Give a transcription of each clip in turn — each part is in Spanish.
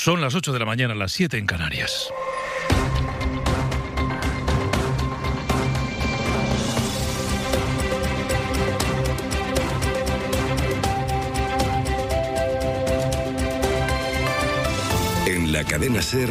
Son las 8 de la mañana, las 7 en Canarias. En la cadena SER,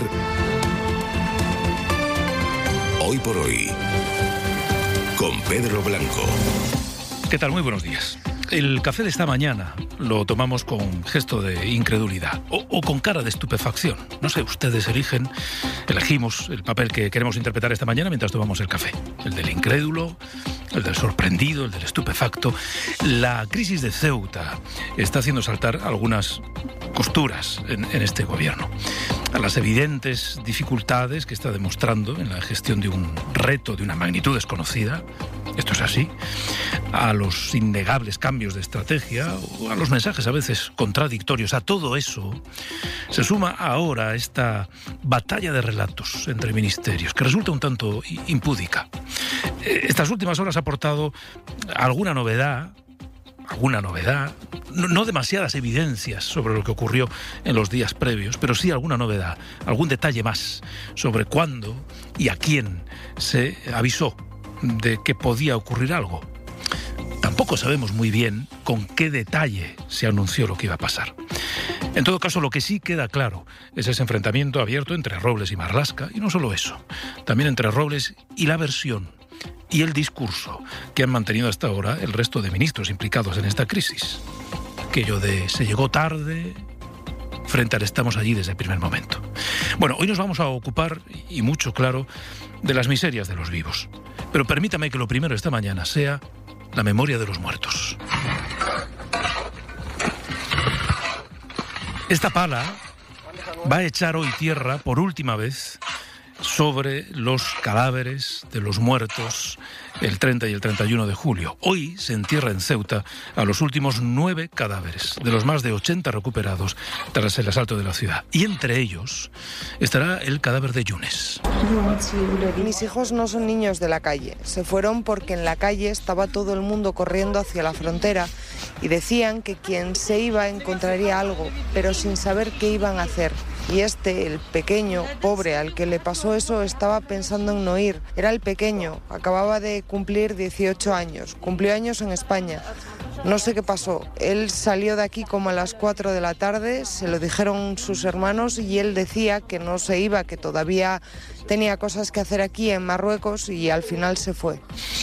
Hoy por Hoy, con Pedro Blanco. ¿Qué tal? Muy buenos días. El café de esta mañana lo tomamos con gesto de incredulidad o con cara de estupefacción. No sé, ustedes elegimos el papel que queremos interpretar esta mañana mientras tomamos el café. El del incrédulo, el del sorprendido, el del estupefacto. La crisis de Ceuta está haciendo saltar algunas costuras en este gobierno. A las evidentes dificultades que está demostrando en la gestión de un reto de una magnitud desconocida, esto es así, a los innegables cambios de estrategia, o a los mensajes a veces contradictorios, a todo eso se suma ahora esta batalla de relatos entre ministerios, que resulta un tanto impúdica. Estas últimas horas ha aportado alguna novedad, no demasiadas evidencias sobre lo que ocurrió en los días previos, pero sí alguna novedad, algún detalle más sobre cuándo y a quién se avisó de que podía ocurrir algo. Tampoco sabemos muy bien con qué detalle se anunció lo que iba a pasar. En todo caso, lo que sí queda claro es ese enfrentamiento abierto entre Robles y Marlaska, y no solo eso, también entre Robles y la versión y el discurso que han mantenido hasta ahora el resto de ministros implicados en esta crisis. Aquello de se llegó tarde frente al estamos allí desde el primer momento. Bueno, hoy nos vamos a ocupar, y mucho claro, de las miserias de los vivos. Pero permítame que lo primero esta mañana sea la memoria de los muertos. Esta pala va a echar hoy tierra por última vez sobre los cadáveres de los muertos el 30 y el 31 de julio. Hoy se entierra en Ceuta a los últimos 9 cadáveres, de los más de 80 recuperados tras el asalto de la ciudad. Y entre ellos estará el cadáver de Yunes. Mis hijos no son niños de la calle. Se fueron porque en la calle estaba todo el mundo corriendo hacia la frontera y decían que quien se iba encontraría algo, pero sin saber qué iban a hacer. Y el pequeño, pobre, al que le pasó eso, estaba pensando en no ir. Era el pequeño, acababa de cumplir 18 años, cumplió años en España. No sé qué pasó, él salió de aquí como a las 4 de la tarde, se lo dijeron sus hermanos y él decía que no se iba, que todavía tenía cosas que hacer aquí en Marruecos y al final se fue.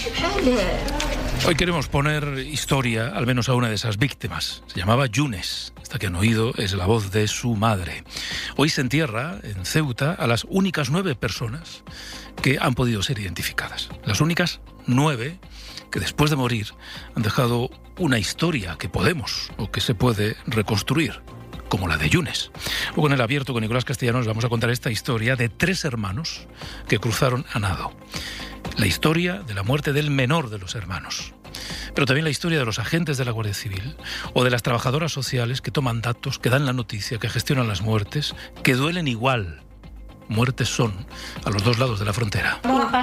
Hoy queremos poner historia, al menos a una de esas víctimas. Se llamaba Yunes. Esta que han oído es la voz de su madre. Hoy se entierra en Ceuta a las únicas 9 personas que han podido ser identificadas. Las únicas 9 que después de morir han dejado una historia que podemos o que se puede reconstruir, como la de Yunes. Luego en el Abierto con Nicolás Castellanos vamos a contar esta historia de 3 hermanos que cruzaron a nado. La historia de la muerte del menor de los hermanos, pero también la historia de los agentes de la Guardia Civil o de las trabajadoras sociales que toman datos, que dan la noticia, que gestionan las muertes, que duelen igual. Muertes son a los dos lados de la frontera.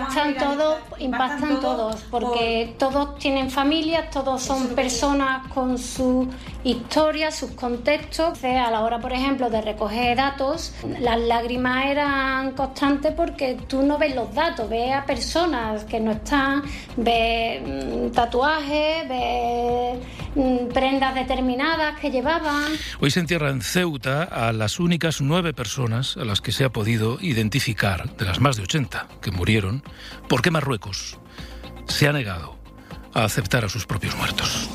Impactan todos, porque todos tienen familias, todos son personas con su historia, sus contextos. A la hora, por ejemplo, de recoger datos, las lágrimas eran constantes porque tú no ves los datos, ves a personas que no están, ves tatuajes, ves prendas determinadas que llevaban. Hoy se entierra en Ceuta a las únicas 9 personas a las que se ha podido identificar, de las más de 80 que murieron, porque Marruecos se ha negado a aceptar a sus propios muertos.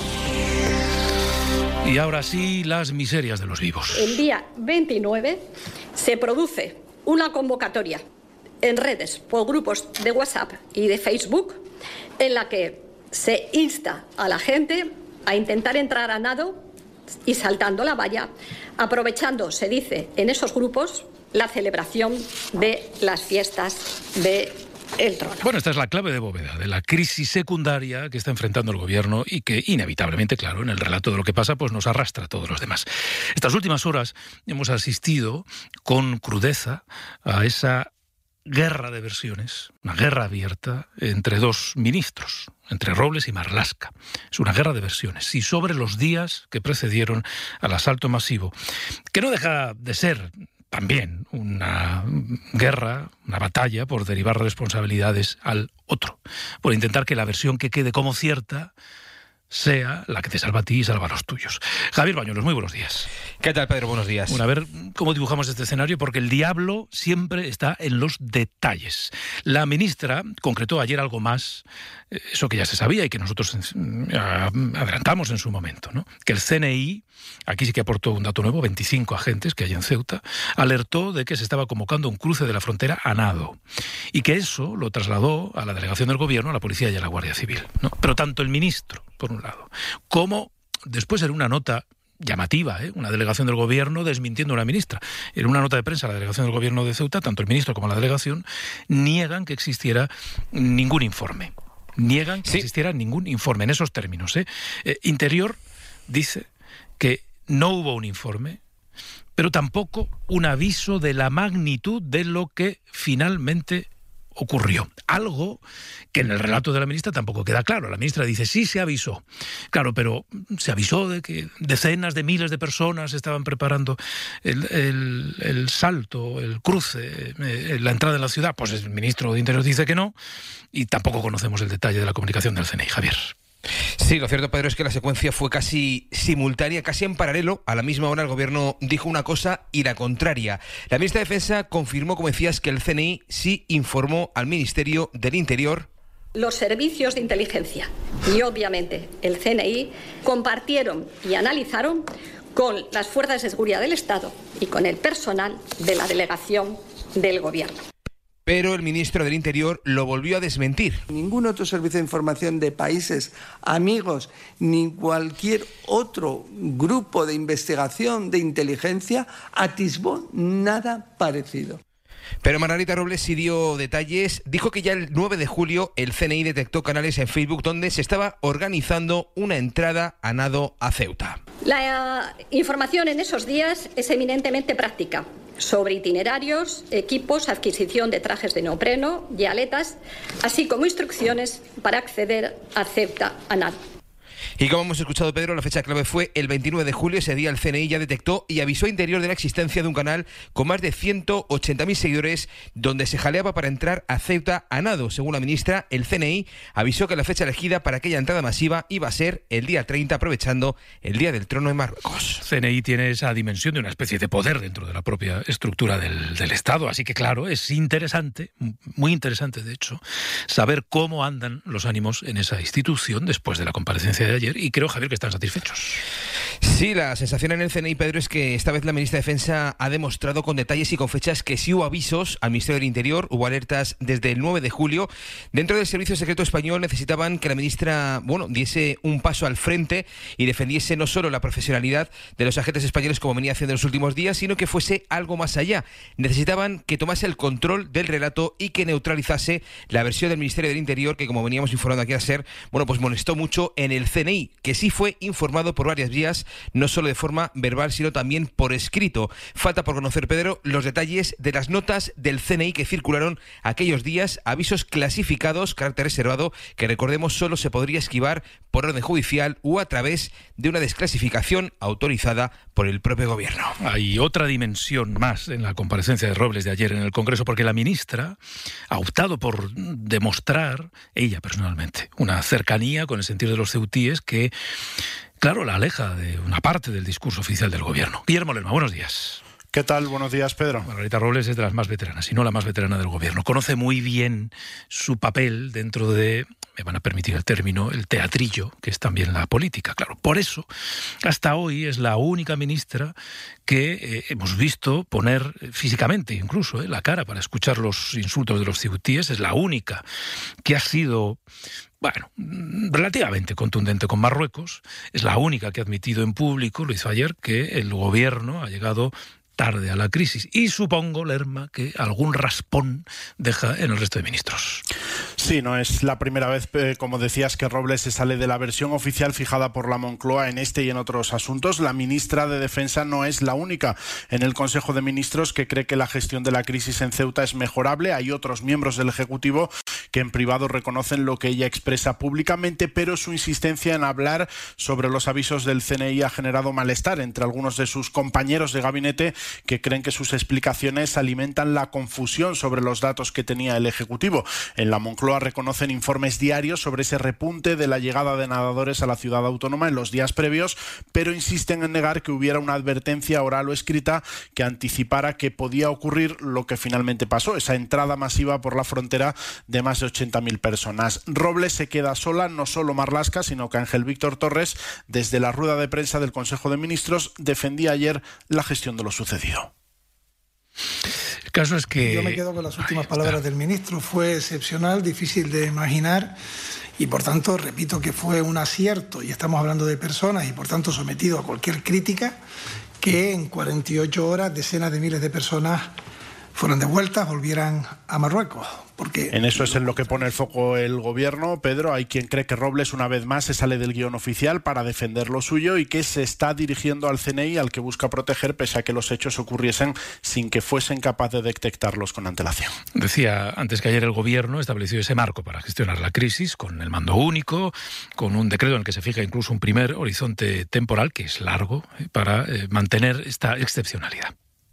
Y ahora sí, las miserias de los vivos. El día 29 se produce una convocatoria en redes, por grupos de WhatsApp y de Facebook, en la que se insta a la gente a intentar entrar a nado y saltando la valla, aprovechando, se dice en esos grupos, la celebración de las fiestas del trono. Bueno, esta es la clave de bóveda de la crisis secundaria que está enfrentando el gobierno y que inevitablemente, claro, en el relato de lo que pasa, pues nos arrastra a todos los demás. Estas últimas horas hemos asistido con crudeza a esa guerra de versiones, una guerra abierta entre dos ministros, entre Robles y Marlaska. Es una guerra de versiones, y sobre los días que precedieron al asalto masivo, que no deja de ser también una guerra, una batalla por derivar responsabilidades al otro, por intentar que la versión que quede como cierta sea la que te salva a ti y salva a los tuyos. Javier Bañuelos, muy buenos días. ¿Qué tal, Pedro? Buenos días. Bueno, a ver cómo dibujamos este escenario, porque el diablo siempre está en los detalles. La ministra concretó ayer algo más, eso que ya se sabía y que nosotros adelantamos en su momento, ¿no? Que el CNI, aquí sí que aportó un dato nuevo, 25 agentes que hay en Ceuta, alertó de que se estaba convocando un cruce de la frontera a nado, y que eso lo trasladó a la delegación del Gobierno, a la Policía y a la Guardia Civil, ¿no? Pero tanto el ministro, por un lado, como después en una nota llamativa, una delegación del Gobierno desmintiendo a una ministra. En una nota de prensa, la delegación del Gobierno de Ceuta, tanto el ministro como la delegación, niegan que existiera ningún informe. Niegan que existiera ningún informe en esos términos. Interior dice que no hubo un informe, pero tampoco un aviso de la magnitud de lo que finalmente ocurrió. Algo que en el relato de la ministra tampoco queda claro. La ministra dice, sí, se avisó. Claro, pero se avisó de que decenas de miles de personas estaban preparando el salto, el cruce, la entrada en la ciudad. Pues el ministro de Interior dice que no, y tampoco conocemos el detalle de la comunicación del CNI. Javier. Sí, lo cierto, Pedro, es que la secuencia fue casi simultánea, casi en paralelo. A la misma hora el Gobierno dijo una cosa y la contraria. La ministra de Defensa confirmó, como decías, que el CNI sí informó al Ministerio del Interior. Los servicios de inteligencia y, obviamente, el CNI compartieron y analizaron con las fuerzas de seguridad del Estado y con el personal de la delegación del Gobierno. Pero el ministro del Interior lo volvió a desmentir. Ningún otro servicio de información de países amigos, ni cualquier otro grupo de investigación de inteligencia atisbó nada parecido. Pero Margarita Robles sí dio detalles. Dijo que ya el 9 de julio el CNI detectó canales en Facebook donde se estaba organizando una entrada a nado a Ceuta. La información en esos días es eminentemente práctica, sobre itinerarios, equipos, adquisición de trajes de neopreno y aletas, así como instrucciones para acceder a Ceuta a nado. Y como hemos escuchado, Pedro, la fecha clave fue el 29 de julio. Ese día el CNI ya detectó y avisó a Interior de la existencia de un canal con más de 180.000 seguidores donde se jaleaba para entrar a Ceuta a nado. Según la ministra, el CNI avisó que la fecha elegida para aquella entrada masiva iba a ser el día 30, aprovechando el Día del Trono en Marruecos. CNI tiene esa dimensión de una especie de poder dentro de la propia estructura del Estado, así que claro, es interesante, muy interesante de hecho, saber cómo andan los ánimos en esa institución después de la comparecencia de ayer, y creo, Javier, que están satisfechos. Sí, la sensación en el CNI, Pedro, es que esta vez la ministra de Defensa ha demostrado con detalles y con fechas que sí hubo avisos al Ministerio del Interior, hubo alertas desde el 9 de julio. Dentro del Servicio Secreto Español necesitaban que la ministra, diese un paso al frente y defendiese no solo la profesionalidad de los agentes españoles como venía haciendo en los últimos días, sino que fuese algo más allá. Necesitaban que tomase el control del relato y que neutralizase la versión del Ministerio del Interior, que como veníamos informando aquí a SER, pues molestó mucho en el CNI, que sí fue informado por varias vías, no solo de forma verbal, sino también por escrito. Falta por conocer, Pedro, los detalles de las notas del CNI que circularon aquellos días, avisos clasificados, carácter reservado, que recordemos solo se podría esquivar por orden judicial o a través de una desclasificación autorizada por el propio Gobierno. Hay otra dimensión más en la comparecencia de Robles de ayer en el Congreso, porque la ministra ha optado por demostrar, ella personalmente, una cercanía con el sentir de los ceutíes que, claro, la aleja de una parte del discurso oficial del Gobierno. Guillermo Lerma, buenos días. ¿Qué tal? Buenos días, Pedro. Margarita Robles es de las más veteranas, si no la más veterana del Gobierno. Conoce muy bien su papel dentro de, me van a permitir el término, el teatrillo, que es también la política. Claro, por eso, hasta hoy es la única ministra que hemos visto poner físicamente, incluso, la cara para escuchar los insultos de los ceutíes. Es la única que ha sido, relativamente contundente con Marruecos. Es la única que ha admitido en público, lo hizo ayer, que el Gobierno ha llegado tarde a la crisis. Y supongo, Lerma, que algún raspón deja en el resto de ministros. Sí, no es la primera vez, como decías, que Robles se sale de la versión oficial fijada por la Moncloa en este y en otros asuntos. La ministra de Defensa no es la única en el Consejo de Ministros que cree que la gestión de la crisis en Ceuta es mejorable. Hay otros miembros del Ejecutivo que en privado reconocen lo que ella expresa públicamente, pero su insistencia en hablar sobre los avisos del CNI ha generado malestar entre algunos de sus compañeros de gabinete que creen que sus explicaciones alimentan la confusión sobre los datos que tenía el Ejecutivo. En la Moncloa reconocen informes diarios sobre ese repunte de la llegada de nadadores a la ciudad autónoma en los días previos, pero insisten en negar que hubiera una advertencia oral o escrita que anticipara que podía ocurrir lo que finalmente pasó, esa entrada masiva por la frontera de más de 80.000 personas. Robles se queda sola, no solo Marlaska, sino que Ángel Víctor Torres, desde la rueda de prensa del Consejo de Ministros, defendía ayer la gestión de lo sucedido. El caso es que... Yo me quedo con las últimas palabras del ministro. Fue excepcional, difícil de imaginar y, por tanto, repito que fue un acierto, y estamos hablando de personas y, por tanto, sometido a cualquier crítica, que en 48 horas decenas de miles de personas fueron devueltas, volvieran a Marruecos. Porque en eso es en lo que pone el foco el gobierno, Pedro. Hay quien cree que Robles una vez más se sale del guión oficial para defender lo suyo y que se está dirigiendo al CNI, al que busca proteger pese a que los hechos ocurriesen sin que fuesen capaces de detectarlos con antelación. Decía antes que ayer el gobierno estableció ese marco para gestionar la crisis con el mando único, con un decreto en el que se fija incluso un primer horizonte temporal que es largo para mantener esta excepcionalidad.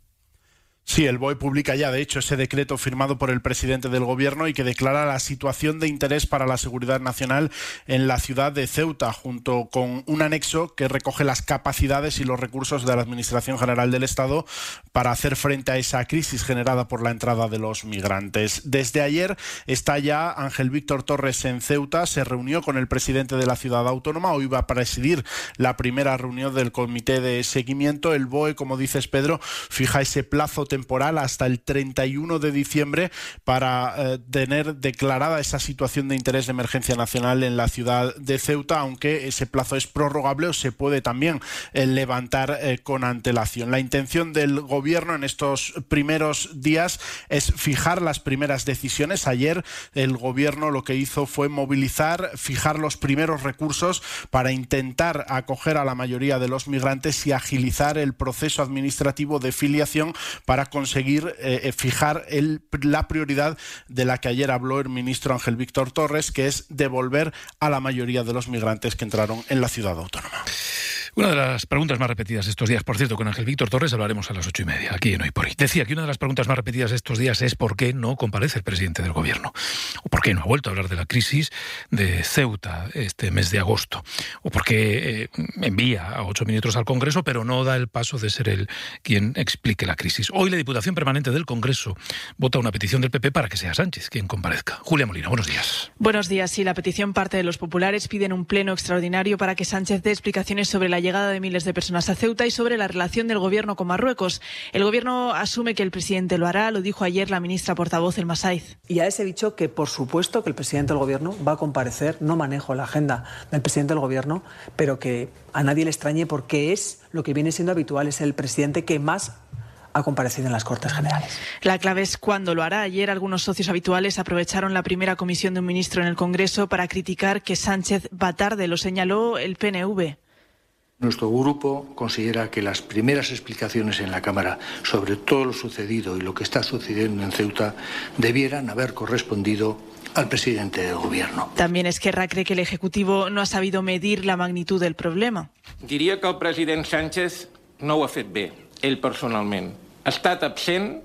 Sí, el BOE publica ya, de hecho, ese decreto firmado por el presidente del Gobierno y que declara la situación de interés para la seguridad nacional en la ciudad de Ceuta, junto con un anexo que recoge las capacidades y los recursos de la Administración General del Estado para hacer frente a esa crisis generada por la entrada de los migrantes. Desde ayer está ya Ángel Víctor Torres en Ceuta, se reunió con el presidente de la ciudad autónoma, hoy va a presidir la primera reunión del comité de seguimiento. El BOE, como dices, Pedro, fija ese plazo temporal hasta el 31 de diciembre para tener declarada esa situación de interés de emergencia nacional en la ciudad de Ceuta, aunque ese plazo es prorrogable o se puede también levantar con antelación. La intención del gobierno en estos primeros días es fijar las primeras decisiones. Ayer el gobierno lo que hizo fue movilizar, fijar los primeros recursos para intentar acoger a la mayoría de los migrantes y agilizar el proceso administrativo de filiación para conseguir fijar la prioridad de la que ayer habló el ministro Ángel Víctor Torres, que es devolver a la mayoría de los migrantes que entraron en la ciudad autónoma. Una de las preguntas más repetidas estos días, por cierto, con Ángel Víctor Torres hablaremos a las 8:30, aquí en Hoy por Hoy. Decía que una de las preguntas más repetidas estos días es por qué no comparece el presidente del gobierno, o por qué no ha vuelto a hablar de la crisis de Ceuta este mes de agosto, o por qué envía a 8 ministros al Congreso, pero no da el paso de ser él quien explique la crisis. Hoy la Diputación Permanente del Congreso vota una petición del PP para que sea Sánchez quien comparezca. Julia Molina, buenos días. Buenos días. Sí, la petición parte de los populares, piden un pleno extraordinario para que Sánchez dé explicaciones sobre la llegada de miles de personas a Ceuta y sobre la relación del gobierno con Marruecos. El gobierno asume que el presidente lo hará, lo dijo ayer la ministra portavoz Elma Saiz. Y a ese dicho que por supuesto que el presidente del gobierno va a comparecer, no manejo la agenda del presidente del gobierno, pero que a nadie le extrañe porque es lo que viene siendo habitual, es el presidente que más ha comparecido en las Cortes Generales. La clave es cuándo lo hará. Ayer algunos socios habituales aprovecharon la primera comisión de un ministro en el Congreso para criticar que Sánchez va tarde, lo señaló el PNV. Nuestro grupo considera que las primeras explicaciones en la Cámara sobre todo lo sucedido y lo que está sucediendo en Ceuta debieran haber correspondido al presidente del Gobierno. También Esquerra cree que el Ejecutivo no ha sabido medir la magnitud del problema. Diria que el president Sánchez no ho ha fet bé, ell personalment. Ha estat absent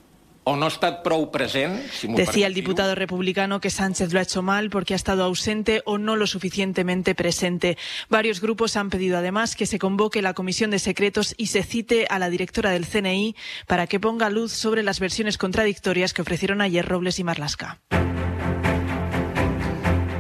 o no ha estat prou present. Decía el diputado republicano que Sánchez lo ha hecho mal porque ha estado ausente o no lo suficientemente presente. Varios grupos han pedido además que se convoque la Comisión de Secretos y se cite a la directora del CNI para que ponga luz sobre las versiones contradictorias que ofrecieron ayer Robles y Marlaska.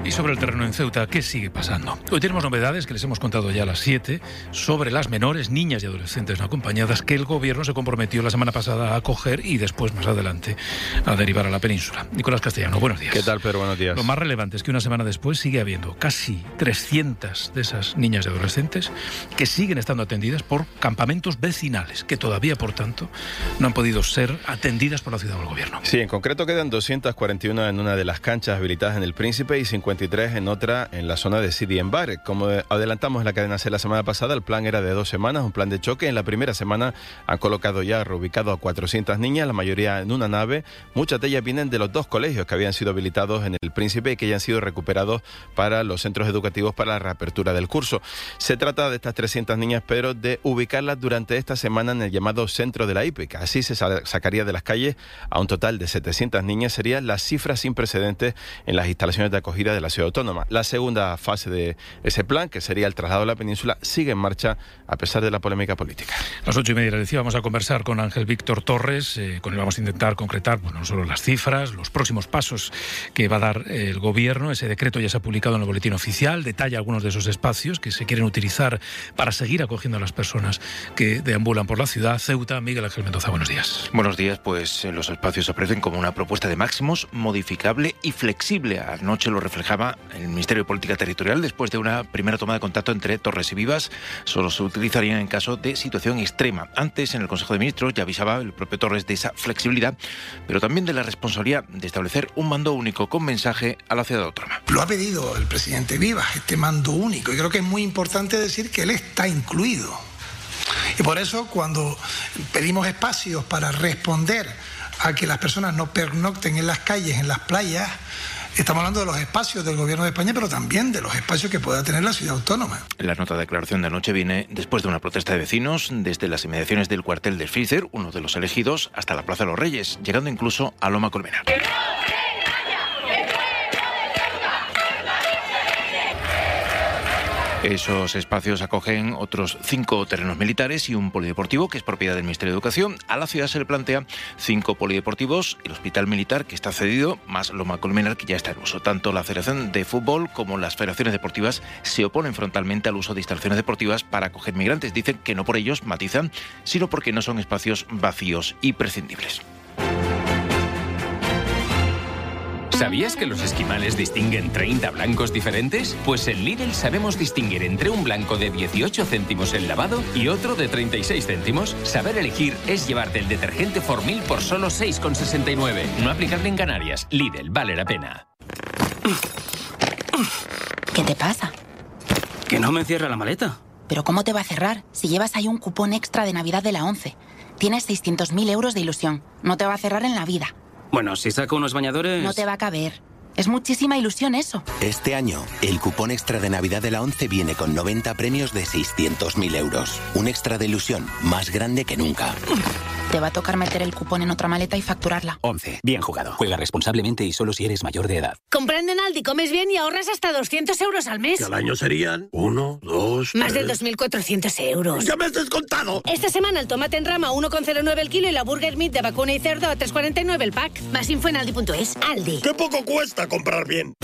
Y sobre el terreno en Ceuta, ¿qué sigue pasando? Hoy tenemos novedades que les hemos contado ya a las 7 sobre las menores, niñas y adolescentes no acompañadas que el Gobierno se comprometió la semana pasada a acoger y después, más adelante, a derivar a la península. Nicolás Castellano, buenos días. ¿Qué tal, Pedro? Buenos días. Lo más relevante es que una semana después sigue habiendo casi 300 de esas niñas y adolescentes que siguen estando atendidas por campamentos vecinales, que todavía, por tanto, no han podido ser atendidas por la ciudad o el Gobierno. Sí, en concreto quedan 241 en una de las canchas habilitadas en el Príncipe y 53 en otra en la zona de Sidi en Bar. Como adelantamos en la cadena C la semana pasada, el plan era de 2 semanas, un plan de choque. En la primera semana han colocado ya, reubicado a 400 niñas, la mayoría en una nave. Muchas de ellas vienen de los 2 colegios que habían sido habilitados en el Príncipe y que ya han sido recuperados para los centros educativos para la reapertura del curso. Se trata de estas 300 niñas, pero de ubicarlas durante esta semana en el llamado centro de la IPEC. Así se sacaría de las calles a un total de 700 niñas. Sería la cifra sin precedentes en las instalaciones de acogida de la ciudad autónoma. La segunda fase de ese plan, que sería el traslado a la península, sigue en marcha a pesar de la polémica política. A las 8:30 les decía, vamos a conversar con Ángel Víctor Torres, con él vamos a intentar concretar no solo las cifras, los próximos pasos que va a dar el Gobierno. Ese decreto ya se ha publicado en el boletín oficial, detalla algunos de esos espacios que se quieren utilizar para seguir acogiendo a las personas que deambulan por la ciudad. Ceuta, Miguel Ángel Mendoza, buenos días. Buenos días, pues los espacios se ofrecen como una propuesta de máximos modificable y flexible. Anoche lo reflejaba el Ministerio de Política Territorial después de una primera toma de contacto entre Torres y Vivas. Solo se utilizarían en caso de situación extrema. Antes, en el Consejo de Ministros, ya avisaba el propio Torres de esa flexibilidad, pero también de la responsabilidad de establecer un mando único con mensaje a la ciudad autónoma. Lo ha pedido el presidente Vivas, este mando único, y creo que es muy importante decir que él está incluido. Y por eso, cuando pedimos espacios para responder a que las personas no pernocten en las calles, en las playas, estamos hablando de los espacios del Gobierno de España, pero también de los espacios que pueda tener la ciudad autónoma. La nota de declaración de anoche viene después de una protesta de vecinos desde las inmediaciones del cuartel del Freezer, uno de los elegidos, hasta la Plaza de los Reyes, llegando incluso a Loma Colmenar. Esos espacios acogen otros 5 terrenos militares y un polideportivo que es propiedad del Ministerio de Educación. A la ciudad se le plantea 5 polideportivos, el hospital militar que está cedido, más Loma Colmenar que ya está en uso. Tanto la Federación de Fútbol como las federaciones deportivas se oponen frontalmente al uso de instalaciones deportivas para acoger migrantes. Dicen que no por ellos, matizan, sino porque no son espacios vacíos y prescindibles. ¿Sabías que los esquimales distinguen 30 blancos diferentes? Pues en Lidl sabemos distinguir entre un blanco de 18 céntimos el lavado y otro de 36 céntimos. Saber elegir es llevarte el detergente Formil por solo 6,69. No aplicable en Canarias. Lidl, vale la pena. ¿Qué te pasa? Que no me cierra la maleta. ¿Pero cómo te va a cerrar si llevas ahí un cupón extra de Navidad de la ONCE? Tienes 600.000 euros de ilusión. No te va a cerrar en la vida. Bueno, si saco unos bañadores... No te va a caber. Es muchísima ilusión eso. Este año, el cupón extra de Navidad de la ONCE viene con 90 premios de 600.000 euros. Un extra de ilusión más grande que nunca. Te va a tocar meter el cupón en otra maleta y facturarla. 11. Bien jugado. Juega responsablemente y solo si eres mayor de edad. Comprando en Aldi comes bien y ahorras hasta 200 euros al mes. Que al año serían 1, 2, Más de 2.400 euros. ¡Ya me has descontado! Esta semana el tomate en rama a 1,09 el kilo y la burger meat de vacuna y cerdo a 3,49 el pack. Más info en aldi.es. Aldi. ¡Qué poco cuesta comprar bien!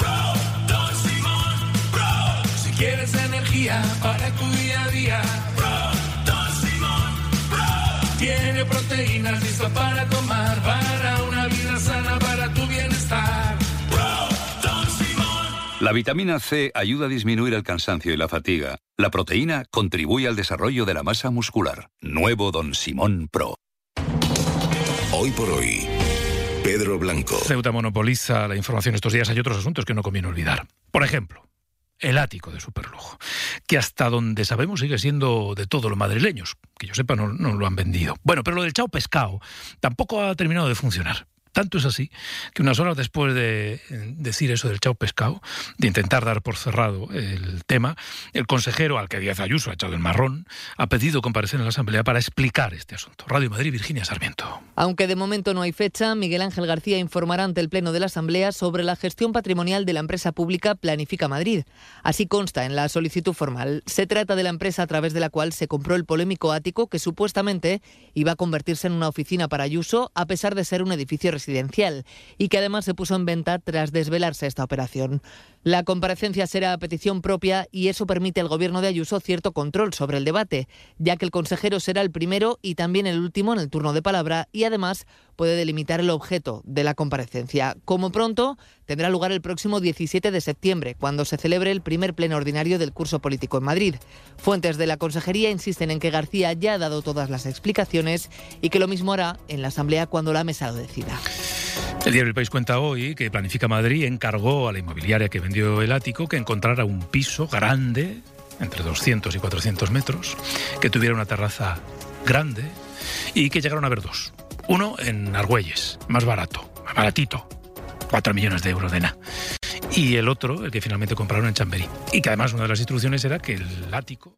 Si quieres energía para tu día a día, tiene proteínas listas para tomar, para una vida sana, para tu bienestar. La vitamina C ayuda a disminuir el cansancio y la fatiga. La proteína contribuye al desarrollo de la masa muscular. Nuevo Don Simón Pro. Hoy por hoy, Pedro Blanco. Ceuta monopoliza la información estos días. Hay otros asuntos que no conviene olvidar. Por ejemplo, el ático de superlujo, que hasta donde sabemos sigue siendo de todos los madrileños. Que yo sepa, no lo han vendido. Bueno, pero lo del Chao Pescado tampoco ha terminado de funcionar. Tanto es así que unas horas después de decir eso del Chao Pescado, de intentar dar por cerrado el tema, el consejero, al que Díaz Ayuso ha echado el marrón, ha pedido comparecer en la Asamblea para explicar este asunto. Radio Madrid, Virginia Sarmiento. Aunque de momento no hay fecha, Miguel Ángel García informará ante el Pleno de la Asamblea sobre la gestión patrimonial de la empresa pública Planifica Madrid. Así consta en la solicitud formal. Se trata de la empresa a través de la cual se compró el polémico ático que supuestamente iba a convertirse en una oficina para Ayuso, a pesar de ser un edificio residencial y que además se puso en venta tras desvelarse esta operación. La comparecencia será a petición propia y eso permite al gobierno de Ayuso cierto control sobre el debate, ya que el consejero será el primero y también el último en el turno de palabra y además puede delimitar el objeto de la comparecencia. Como pronto, tendrá lugar el próximo 17 de septiembre, cuando se celebre el primer pleno ordinario del curso político en Madrid. Fuentes de la Consejería insisten en que García ya ha dado todas las explicaciones y que lo mismo hará en la Asamblea cuando la mesa lo decida. El diario El País cuenta hoy que Planifica Madrid encargó a la inmobiliaria que vendió el ático que encontrara un piso grande, entre 200 y 400 metros, que tuviera una terraza grande y que llegaron a ver dos. Uno en Argüelles, más barato, más baratito, 4 millones de euros de nada. Y el otro, el que finalmente compraron en Chamberí. Y que además una de las instrucciones era que el ático...